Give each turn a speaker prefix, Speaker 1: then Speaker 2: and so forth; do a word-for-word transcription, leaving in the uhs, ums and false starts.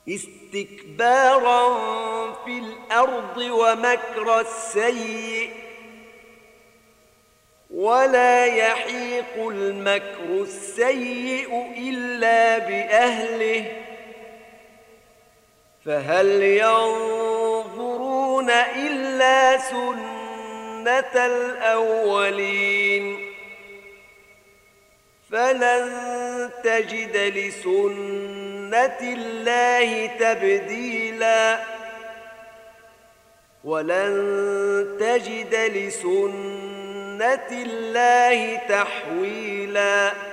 Speaker 1: استكبارا في الأرض ومكر السيء ولا يحيق المكر السيء إلا بأهله فهل ينظرون إلا سنة الأولين فلن تجد لسنة الله تبديلا ولن تجد لسنة الله تحويلا